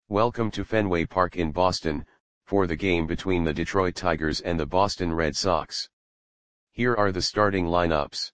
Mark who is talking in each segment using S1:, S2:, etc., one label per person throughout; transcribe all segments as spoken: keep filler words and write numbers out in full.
S1: Welcome to Fenway Park in Boston, for the game between the Detroit Tigers and the Boston Red Sox. Here are the starting lineups.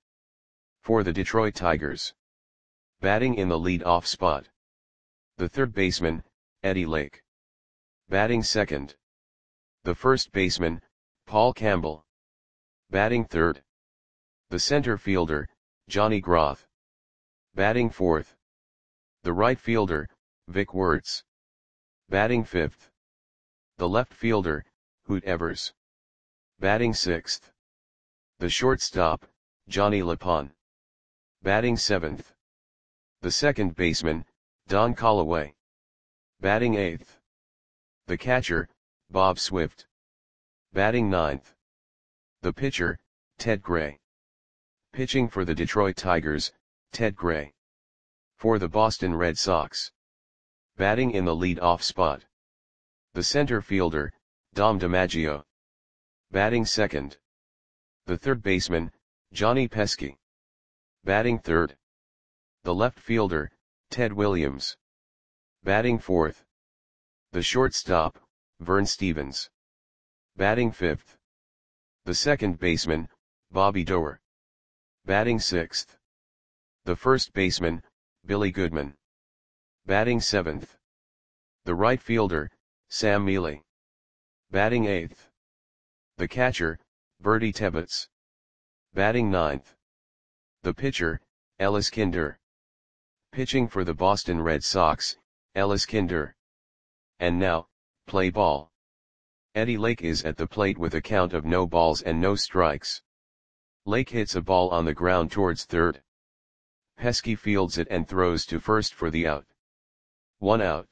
S1: For the Detroit Tigers. Batting in the lead-off spot. The third baseman, Eddie Lake. Batting second. The first baseman, Paul Campbell. Batting third. The center fielder, Johnny Groth. Batting fourth. The right fielder, Vic Wertz. Batting fifth. The left fielder, Hoot Evers. Batting sixth. The shortstop, Johnny LePon. Batting seventh. The second baseman, Don Callaway. Batting eighth. The catcher, Bob Swift. Batting ninth. The pitcher, Ted Gray. Pitching for the Detroit Tigers, Ted Gray. For the Boston Red Sox. Batting in the lead-off spot. The center fielder, Dom DiMaggio. Batting second. The third baseman, Johnny Pesky. Batting third. The left fielder, Ted Williams. Batting fourth. The shortstop, Vern Stephens. Batting fifth. The second baseman, Bobby Doerr. Batting sixth. The first baseman, Billy Goodman. Batting seventh. The right fielder, Sam Mealy. Batting eighth. The catcher, Bertie Tebbetts. Batting ninth. The pitcher, Ellis Kinder. Pitching for the Boston Red Sox, Ellis Kinder. And now, play ball. Eddie Lake is at the plate with a count of no balls and no strikes. Lake hits a ball on the ground towards third. Pesky fields it and throws to first for the out. One out.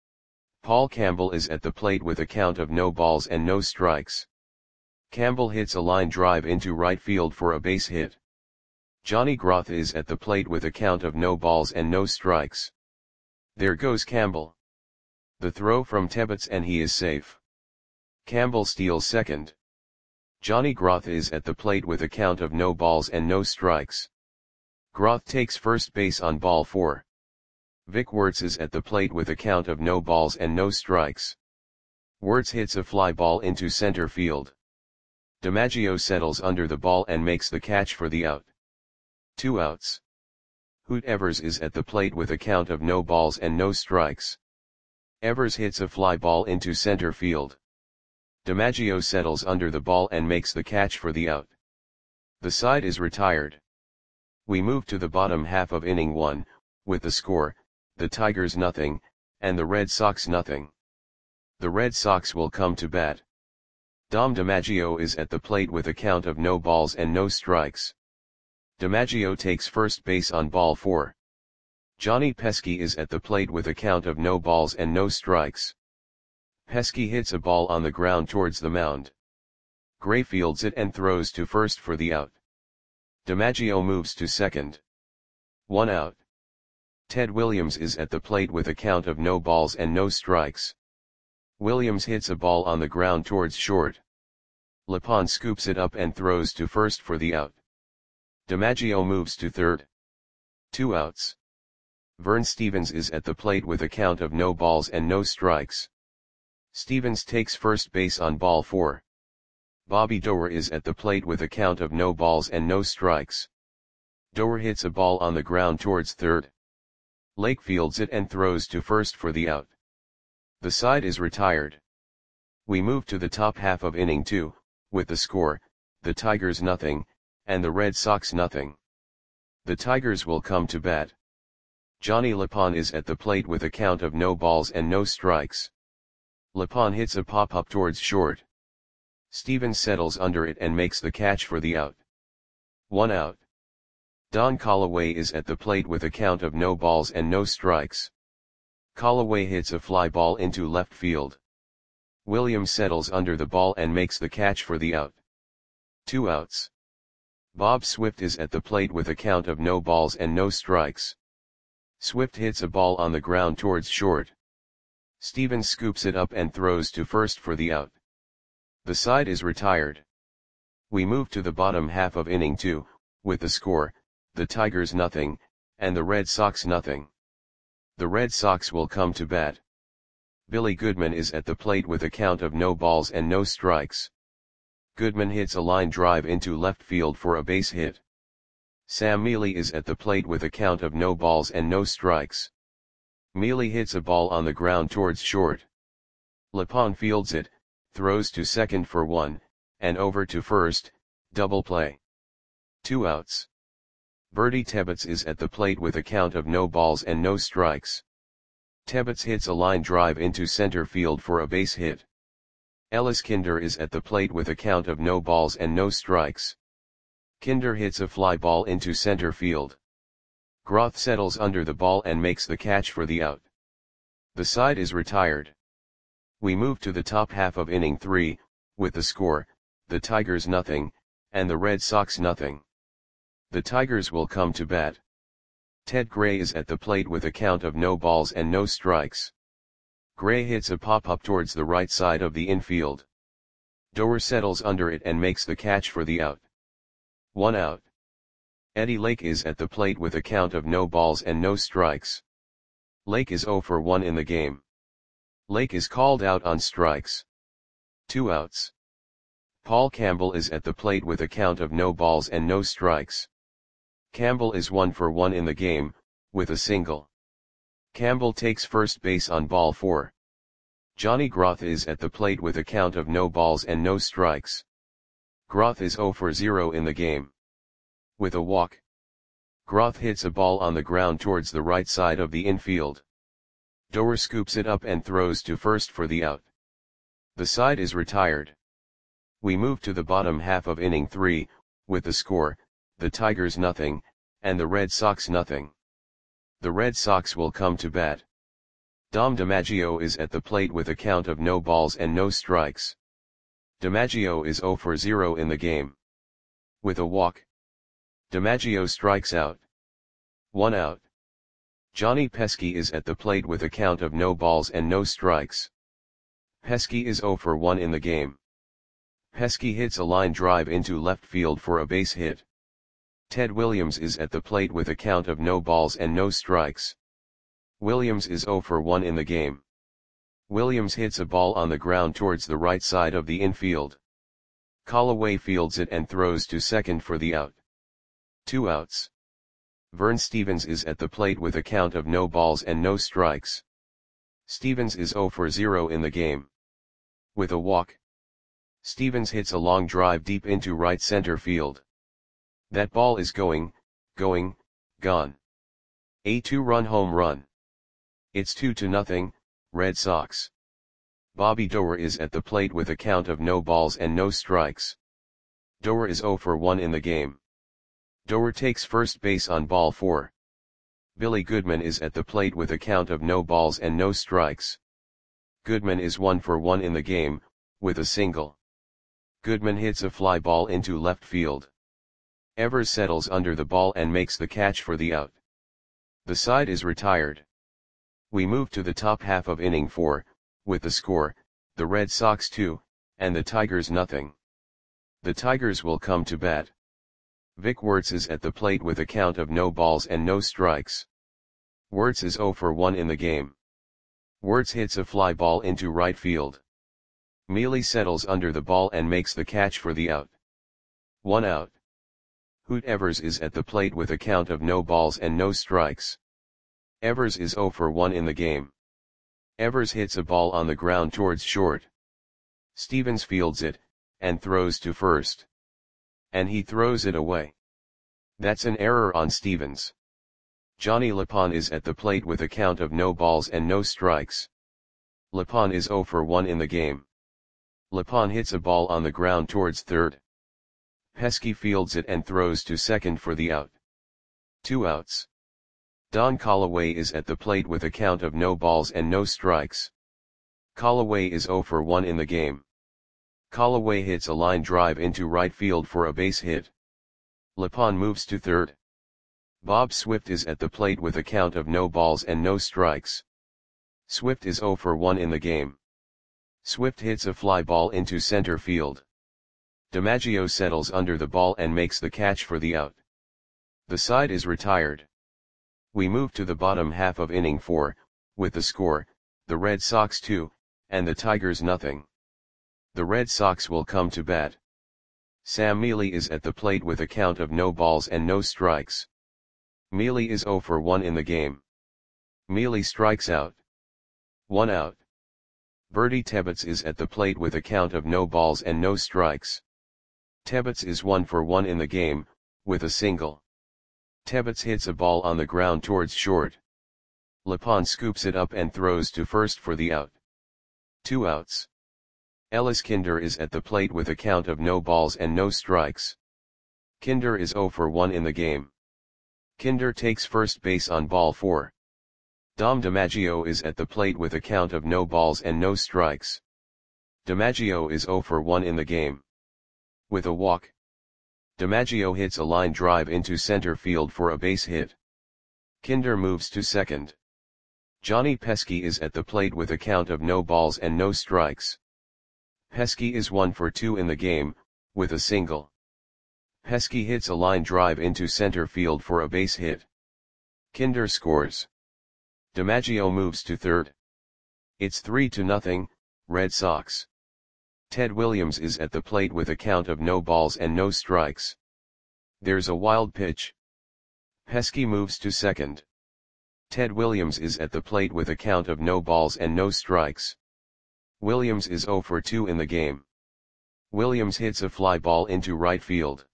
S1: Paul Campbell is at the plate with a count of no balls and no strikes. Campbell hits a line drive into right field for a base hit. Johnny Groth is at the plate with a count of no balls and no strikes. There goes Campbell. The throw from Tebbetts and he is safe. Campbell steals second. Johnny Groth is at the plate with a count of no balls and no strikes. Groth takes first base on ball four. Vic Wertz is at the plate with a count of no balls and no strikes. Wertz hits a fly ball into center field. DiMaggio settles under the ball and makes the catch for the out. Two outs. Hoot Evers is at the plate with a count of no balls and no strikes. Evers hits a fly ball into center field. DiMaggio settles under the ball and makes the catch for the out. The side is retired. We move to the bottom half of inning one, with the score, the Tigers nothing, and the Red Sox nothing. The Red Sox will come to bat. Dom DiMaggio is at the plate with a count of no balls and no strikes. DiMaggio takes first base on ball four. Johnny Pesky is at the plate with a count of no balls and no strikes. Pesky hits a ball on the ground towards the mound. Gray fields it and throws to first for the out. DiMaggio moves to second. One out. Ted Williams is at the plate with a count of no balls and no strikes. Williams hits a ball on the ground towards short. LePon scoops it up and throws to first for the out. DiMaggio moves to third. Two outs. Vern Stephens is at the plate with a count of no balls and no strikes. Stephens takes first base on ball four. Bobby Doerr is at the plate with a count of no balls and no strikes. Doerr hits a ball on the ground towards third. Lake fields it and throws to first for the out. The side is retired. We move to the top half of inning two, with the score, the Tigers nothing, and the Red Sox nothing. The Tigers will come to bat. Johnny LePon is at the plate with a count of no balls and no strikes. LePon hits a pop-up towards short. Stephens settles under it and makes the catch for the out. One out. Don Callaway is at the plate with a count of no balls and no strikes. Callaway hits a fly ball into left field. Williams settles under the ball and makes the catch for the out. Two outs. Bob Swift is at the plate with a count of no balls and no strikes. Swift hits a ball on the ground towards short. Stephens scoops it up and throws to first for the out. The side is retired. We move to the bottom half of inning two, with the score, the Tigers nothing, and the Red Sox nothing. The Red Sox will come to bat. Billy Goodman is at the plate with a count of no balls and no strikes. Goodman hits a line drive into left field for a base hit. Sam Mealy is at the plate with a count of no balls and no strikes. Mealy hits a ball on the ground towards short. Lepon fields it, throws to second for one, and over to first, double play. Two outs. Bertie Tebbets is at the plate with a count of no balls and no strikes. Tebbets hits a line drive into center field for a base hit. Ellis Kinder is at the plate with a count of no balls and no strikes. Kinder hits a fly ball into center field. Groth settles under the ball and makes the catch for the out. The side is retired. We move to the top half of inning three, with the score, the Tigers nothing, and the Red Sox nothing. The Tigers will come to bat. Ted Gray is at the plate with a count of no balls and no strikes. Gray hits a pop-up towards the right side of the infield. Doer settles under it and makes the catch for the out. One out. Eddie Lake is at the plate with a count of no balls and no strikes. Lake is oh for one in the game. Lake is called out on strikes. Two outs. Paul Campbell is at the plate with a count of no balls and no strikes. Campbell is one for one in the game, with a single. Campbell takes first base on ball four. Johnny Groth is at the plate with a count of no balls and no strikes. Groth is oh for zero in the game. With a walk. Groth hits a ball on the ground towards the right side of the infield. Doer scoops it up and throws to first for the out. The side is retired. We move to the bottom half of inning three, with the score, the Tigers nothing, and the Red Sox nothing. The Red Sox will come to bat. Dom DiMaggio is at the plate with a count of no balls and no strikes. DiMaggio is oh for zero in the game. With a walk. DiMaggio strikes out. One out. Johnny Pesky is at the plate with a count of no balls and no strikes. Pesky is oh for one in the game. Pesky hits a line drive into left field for a base hit. Ted Williams is at the plate with a count of no balls and no strikes. Williams is oh for one in the game. Williams hits a ball on the ground towards the right side of the infield. Callaway fields it and throws to second for the out. Two outs. Vern Stevens is at the plate with a count of no balls and no strikes. Stevens is oh for zero in the game. With a walk. Stevens hits a long drive deep into right center field. That ball is going, going, gone. A two-run home run. It's two to nothing, Red Sox. Bobby Doer is at the plate with a count of no balls and no strikes. Doer is oh for one in the game. Doer takes first base on ball four. Billy Goodman is at the plate with a count of no balls and no strikes. Goodman is one for one in the game, with a single. Goodman hits a fly ball into left field. Evers settles under the ball and makes the catch for the out. The side is retired. We move to the top half of inning four, with the score, the Red Sox two, and the Tigers nothing. The Tigers will come to bat. Vic Wertz is at the plate with a count of no balls and no strikes. Wertz is oh for one in the game. Wertz hits a fly ball into right field. Mealy settles under the ball and makes the catch for the out. One out. Hoot Evers is at the plate with a count of no balls and no strikes. Evers is oh for one in the game. Evers hits a ball on the ground towards short. Stevens fields it, and throws to first. And he throws it away. That's an error on Stevens. Johnny Lepon is at the plate with a count of no balls and no strikes. Lepon is oh for one in the game. Lepon hits a ball on the ground towards third. Pesky fields it and throws to second for the out. Two outs. Don Callaway is at the plate with a count of no balls and no strikes. Callaway is oh for one in the game. Callaway hits a line drive into right field for a base hit. Lepon moves to third. Bob Swift is at the plate with a count of no balls and no strikes. Swift is oh for one in the game. Swift hits a fly ball into center field. DiMaggio settles under the ball and makes the catch for the out. The side is retired. We move to the bottom half of inning four, with the score, the Red Sox two, and the Tigers nothing. The Red Sox will come to bat. Sam Mealy is at the plate with a count of no balls and no strikes. Mealy is oh for one in the game. Mealy strikes out. One out. Bertie Tebbetts is at the plate with a count of no balls and no strikes. Tebbetts is one for one in the game, with a single. Tebbetts hits a ball on the ground towards short. Lepond scoops it up and throws to first for the out. Two outs. Ellis Kinder is at the plate with a count of no balls and no strikes. Kinder is oh for one in the game. Kinder takes first base on ball four. Dom DiMaggio is at the plate with a count of no balls and no strikes. DiMaggio is oh for one in the game. With a walk. DiMaggio hits a line drive into center field for a base hit. Kinder moves to second. Johnny Pesky is at the plate with a count of no balls and no strikes. Pesky is one for two in the game, with a single. Pesky hits a line drive into center field for a base hit. Kinder scores. DiMaggio moves to third. It's three to nothing, Red Sox. Ted Williams is at the plate with a count of no balls and no strikes. There's a wild pitch. Pesky moves to second. Ted Williams is at the plate with a count of no balls and no strikes. Williams is oh for two in the game. Williams hits a fly ball into right field.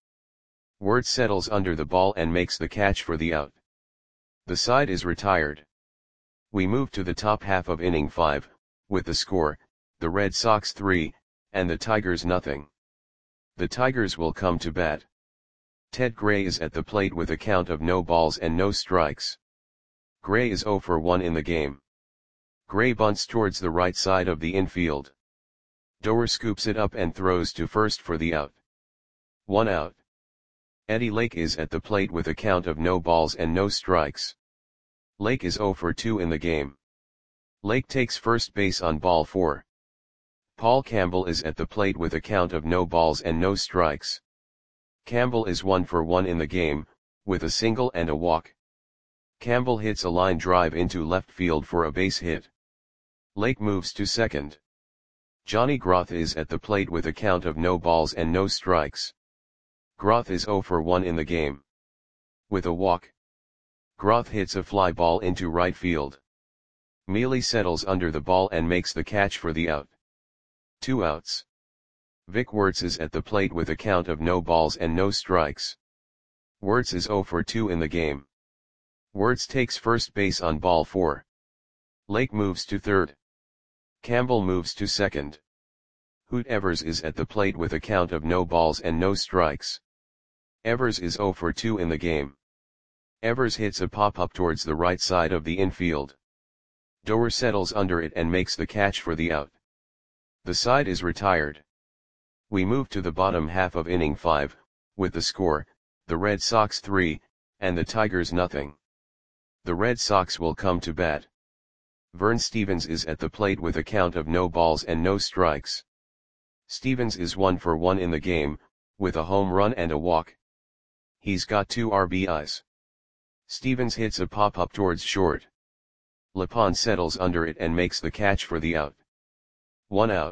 S1: Wirtz settles under the ball and makes the catch for the out. The side is retired. We move to the top half of inning five, with the score, the Red Sox three, and the Tigers nothing. The Tigers will come to bat. Ted Gray is at the plate with a count of no balls and no strikes. Gray is oh for one in the game. Gray bunts towards the right side of the infield. Doer scoops it up and throws to first for the out. One out. Eddie Lake is at the plate with a count of no balls and no strikes. Lake is oh for two in the game. Lake takes first base on ball four. Paul Campbell is at the plate with a count of no balls and no strikes. Campbell is one for one in the game, with a single and a walk. Campbell hits a line drive into left field for a base hit. Lake moves to second. Johnny Groth is at the plate with a count of no balls and no strikes. Groth is oh for one in the game. With a walk. Groth hits a fly ball into right field. Mealy settles under the ball and makes the catch for the out. Two outs. Vic Wirtz is at the plate with a count of no balls and no strikes. Wirtz is oh for two in the game. Wirtz takes first base on ball four. Lake moves to third. Campbell moves to second. Hoot Evers is at the plate with a count of no balls and no strikes. Evers is oh for two in the game. Evers hits a pop-up towards the right side of the infield. Doer settles under it and makes the catch for the out. The side is retired. We move to the bottom half of inning five, with the score, the Red Sox three, and the Tigers nothing. The Red Sox will come to bat. Vern Stevens is at the plate with a count of no balls and no strikes. Stevens is one for one in the game, with a home run and a walk. He's got two R B Is. Stevens hits a pop-up towards short. Lepond settles under it and makes the catch for the out. One out.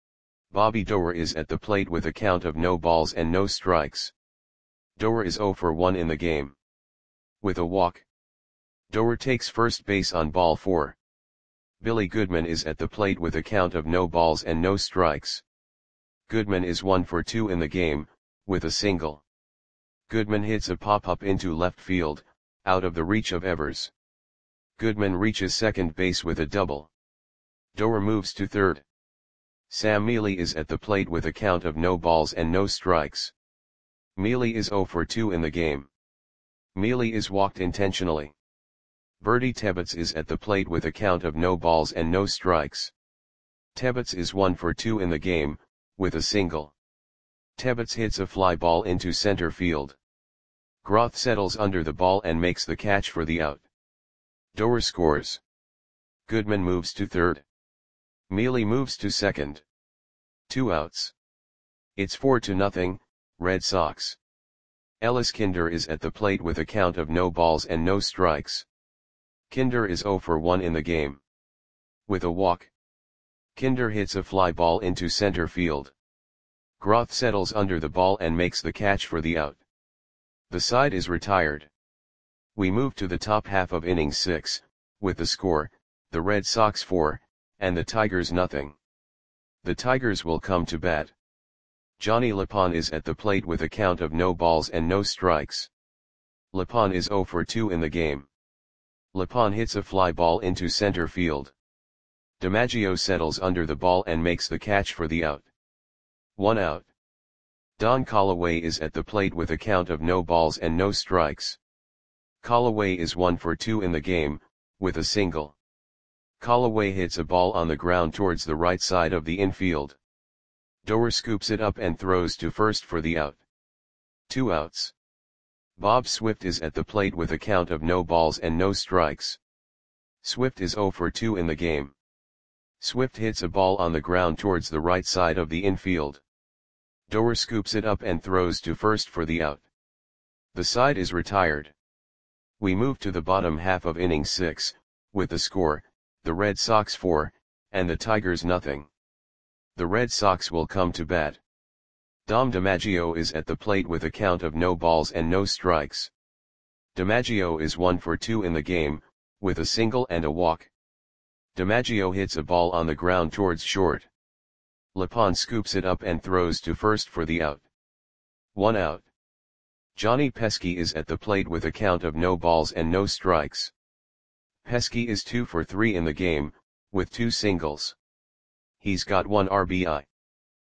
S1: Bobby Doer is at the plate with a count of no balls and no strikes. Doer is oh for one in the game. With a walk. Doer takes first base on ball four. Billy Goodman is at the plate with a count of no balls and no strikes. Goodman is one for two in the game, with a single. Goodman hits a pop-up into left field, out of the reach of Evers. Goodman reaches second base with a double. Doer moves to third. Sam Mealy is at the plate with a count of no balls and no strikes. Mealy is oh for two in the game. Mealy is walked intentionally. Bertie Tebbetts is at the plate with a count of no balls and no strikes. Tebbetts is one for two in the game, with a single. Tebbetts hits a fly ball into center field. Groth settles under the ball and makes the catch for the out. Doer scores. Goodman moves to third. Mealy moves to second. Two outs. It's four to nothing, Red Sox. Ellis Kinder is at the plate with a count of no balls and no strikes. Kinder is oh for one in the game. With a walk. Kinder hits a fly ball into center field. Groth settles under the ball and makes the catch for the out. The side is retired. We move to the top half of inning six, with the score, the Red Sox four, and the Tigers nothing. The Tigers will come to bat. Johnny Lapon is at the plate with a count of no balls and no strikes. Lapon is oh for two in the game. Lapon hits a fly ball into center field. DiMaggio settles under the ball and makes the catch for the out. One out. Don Callaway is at the plate with a count of no balls and no strikes. Callaway is one for two in the game, with a single. Callaway hits a ball on the ground towards the right side of the infield. Doer scoops it up and throws to first for the out. Two outs. Bob Swift is at the plate with a count of no balls and no strikes. Swift is oh for two in the game. Swift hits a ball on the ground towards the right side of the infield. Doer scoops it up and throws to first for the out. The side is retired. We move to the bottom half of inning six, with the score, the Red Sox four, and the Tigers nothing. The Red Sox will come to bat. Dom DiMaggio is at the plate with a count of no balls and no strikes. DiMaggio is one for two in the game, with a single and a walk. DiMaggio hits a ball on the ground towards short. Lapon scoops it up and throws to first for the out. One out. Johnny Pesky is at the plate with a count of no balls and no strikes. Pesky is two for three in the game, with two singles. He's got one R B I.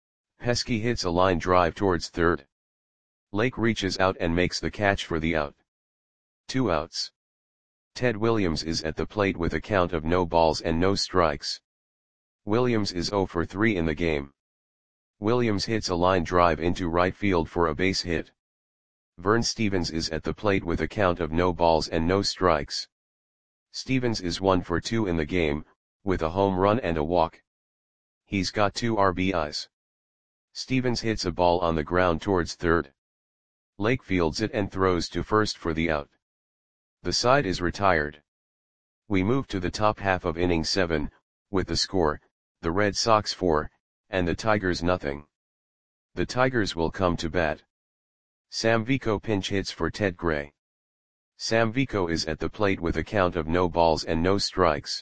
S1: Pesky hits a line drive towards third. Lake reaches out and makes the catch for the out. Two outs. Ted Williams is at the plate with a count of no balls and no strikes. Williams is oh for three in the game. Williams hits a line drive into right field for a base hit. Vern Stevens is at the plate with a count of no balls and no strikes. Stevens is one for two in the game, with a home run and a walk. He's got two R B Is. Stevens hits a ball on the ground towards third. Lake fields it and throws to first for the out. The side is retired. We move to the top half of inning seven, with the score, the Red Sox four, and the Tigers nothing. The Tigers will come to bat. Sam Vico pinch hits for Ted Gray. Sam Vico is at the plate with a count of no balls and no strikes.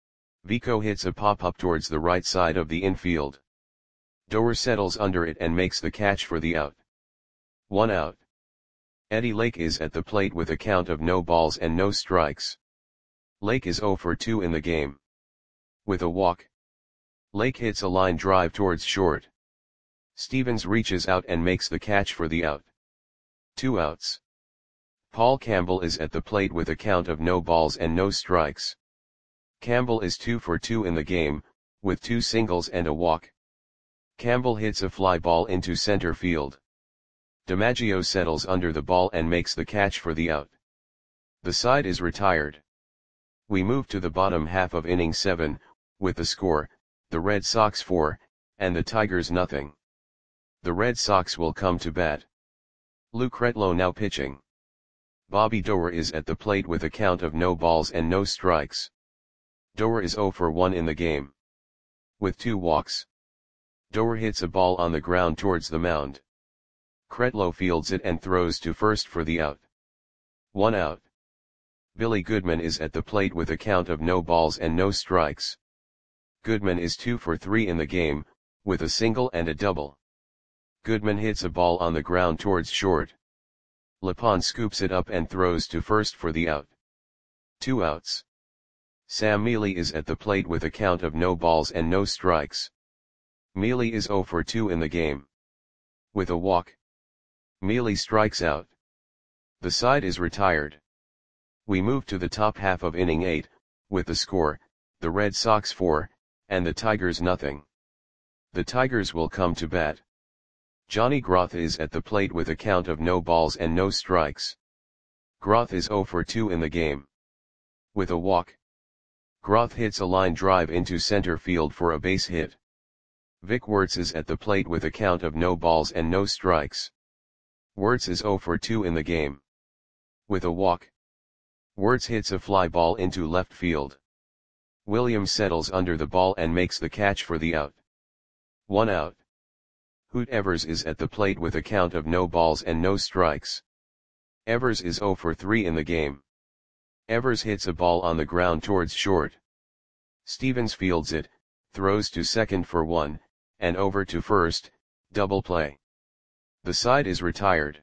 S1: Vico hits a pop-up towards the right side of the infield. Doer settles under it and makes the catch for the out. One out. Eddie Lake is at the plate with a count of no balls and no strikes. Lake is oh for two in the game. With a walk. Lake hits a line drive towards short. Stevens reaches out and makes the catch for the out. Two outs. Paul Campbell is at the plate with a count of no balls and no strikes. Campbell is two for two in the game, with two singles and a walk. Campbell hits a fly ball into center field. DiMaggio settles under the ball and makes the catch for the out. The side is retired. We move to the bottom half of inning seven, with the score, the Red Sox four, and the Tigers nothing. The Red Sox will come to bat. Lou Kretlow now pitching. Bobby Doer is at the plate with a count of no balls and no strikes. Doer is oh for one in the game. With two walks. Doer hits a ball on the ground towards the mound. Kretlow fields it and throws to first for the out. One out. Billy Goodman is at the plate with a count of no balls and no strikes. Goodman is two for three in the game, with a single and a double. Goodman hits a ball on the ground towards short. Lapon scoops it up and throws to first for the out. Two outs. Sam Mealy is at the plate with a count of no balls and no strikes. Mealy is oh for two in the game. With a walk. Mealy strikes out. The side is retired. We move to the top half of inning eight, with the score, the Red Sox four, and the Tigers nothing. The Tigers will come to bat. Johnny Groth is at the plate with a count of no balls and no strikes. Groth is oh for two in the game. With a walk. Groth hits a line drive into center field for a base hit. Vic Wertz is at the plate with a count of no balls and no strikes. Wertz is oh for two in the game. With a walk. Wertz hits a fly ball into left field. Williams settles under the ball and makes the catch for the out. One out. Hoot Evers is at the plate with a count of no balls and no strikes. Evers is zero for three in the game. Evers hits a ball on the ground towards short. Stevens fields it, throws to second for one, and over to first, double play. The side is retired.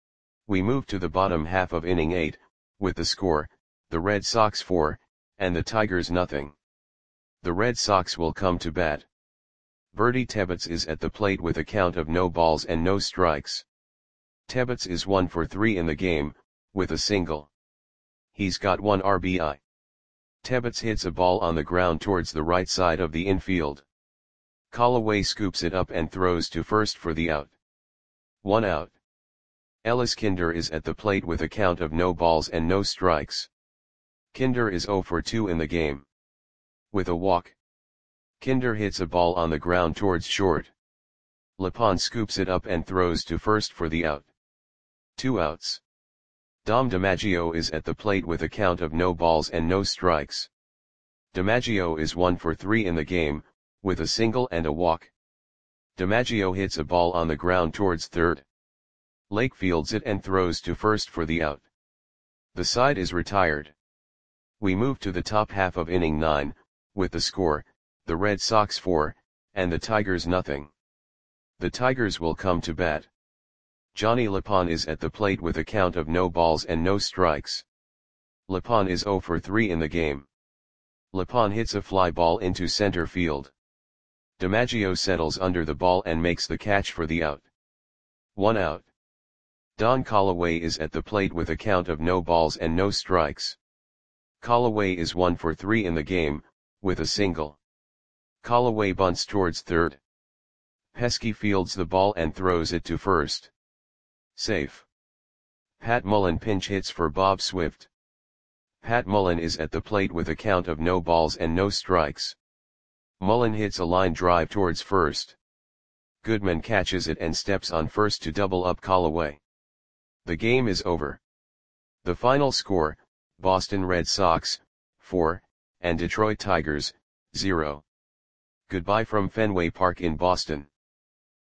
S1: We move to the bottom half of inning eight, with the score, the Red Sox four, and the Tigers nothing. The Red Sox will come to bat. Bertie Tebbetts is at the plate with a count of no balls and no strikes. Tebbetts is one for three in the game, with a single. He's got one R B I. Tebbetts hits a ball on the ground towards the right side of the infield. Callaway scoops it up and throws to first for the out. One out. Ellis Kinder is at the plate with a count of no balls and no strikes. Kinder is zero for two in the game. With a walk. Kinder hits a ball on the ground towards short. Lepond scoops it up and throws to first for the out. Two outs. Dom DiMaggio is at the plate with a count of no balls and no strikes. DiMaggio is one for three in the game, with a single and a walk. DiMaggio hits a ball on the ground towards third. Lake fields it and throws to first for the out. The side is retired. We move to the top half of inning nine, with the score, the Red Sox four, and the Tigers nothing. The Tigers will come to bat. Johnny Lepond is at the plate with a count of no balls and no strikes. Lepond is zero for three in the game. Lepond hits a fly ball into center field. DiMaggio settles under the ball and makes the catch for the out. One out. Don Callaway is at the plate with a count of no balls and no strikes. Callaway is one for three in the game, with a single. Callaway bunts towards third. Pesky fields the ball and throws it to first. Safe. Pat Mullen pinch hits for Bob Swift. Pat Mullen is at the plate with a count of no balls and no strikes. Mullen hits a line drive towards first. Goodman catches it and steps on first to double up Callaway. The game is over. The final score, Boston Red Sox, four, and Detroit Tigers, zero. Goodbye from Fenway Park in Boston.